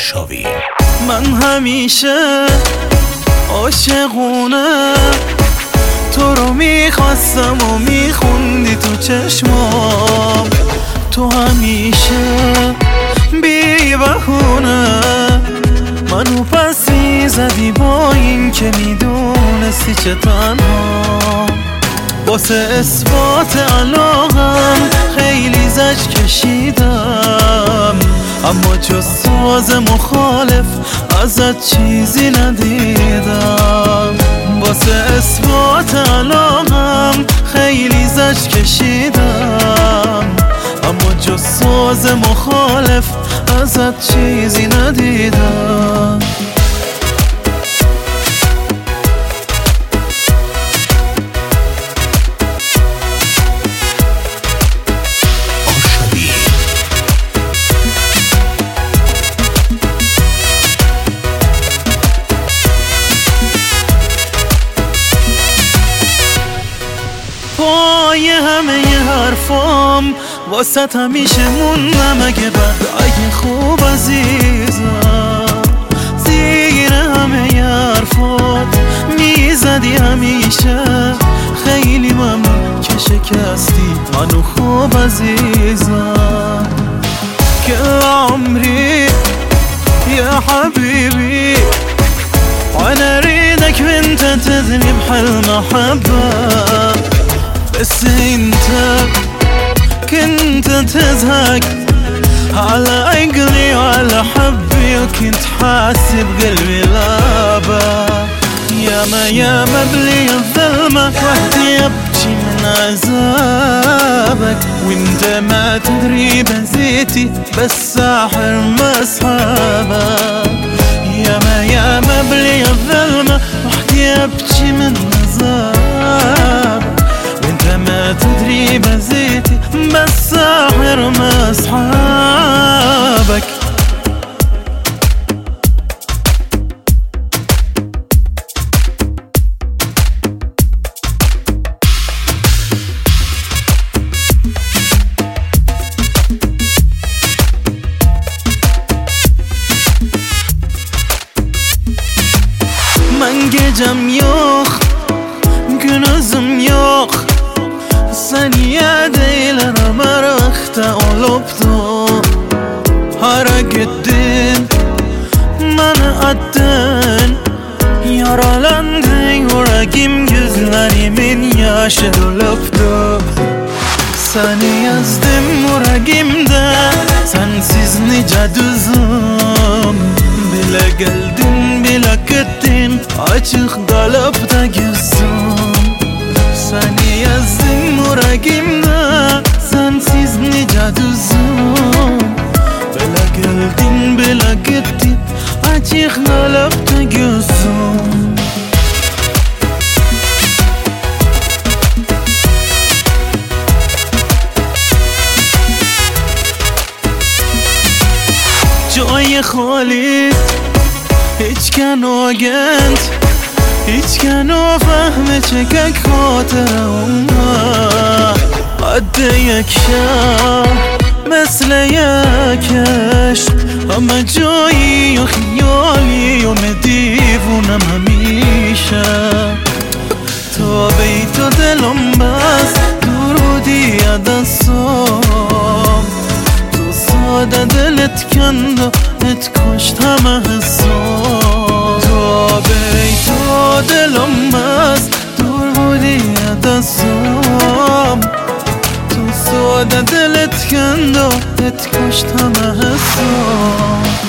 آرشاوی. من همیشه عاشقونه تو رو میخواستم و میخوندی تو چشمام، تو همیشه بی بهونه منو پس میزدی با این که میدونستی چه تنها. واسه اثبات علاقم خیلی زج کشیدم، اما جز ساز مخالف ازت چیزی ندیدم. واسه اثبات علاقم خیلی زج کشیدم، اما جز ساز مخالف ازت چیزی ندیدم. پای همه حرفام واسه همیشه موندم، اگه بعد اگه خوب عزیزم زیر همه حرفات میزدی همیشه. خیلی ممنون که شکستی منو خوب عزیزم. كل عمري يا حبيبي وانا اريدك وانت تدري بحالمحبة، بس انت كنت تزهق على عقلي وعلى حبي، وكنت حاسب قلبي لابا. ياما بلي الظلمة وحدي ابكي من عذابك، وانت ما تدري بزيتي بس ساحر مسحابك. ياما بلي الظلمة وحدي ابكي من عذابك، وانت ما تدري بزيتي بس ساحر مسحابك. Ben gecem yok, günüzüm yok, saniye değil aramakta olupdu. Hara gittin, beni attın, yaralandın yüreğim, gözlerimin yaşı dolupdu. Seni yazdım yüreğimde, sensiz nice düzüm. Bile geldin bile gittin, açık kalıp da gözüm. Seni yazdım yüreğimde, sensiz nice düzüm. Bile geldin bile gittin, açık kalıp da gözüm. جای خالی هیچ کنو گند، هیچ کنو فهم چکک خاطر اومد. قد یک شب مثل یکش، همه جایی و خیالی و دیوونم همیشه. تا بیت و دلم بس دور بودی دستم، ساده دلت کند و ات کشت همه حسام. تا بیت و دلم بس دور بودی دستم، تو ساده دلت کند و ات کشت همه حسام.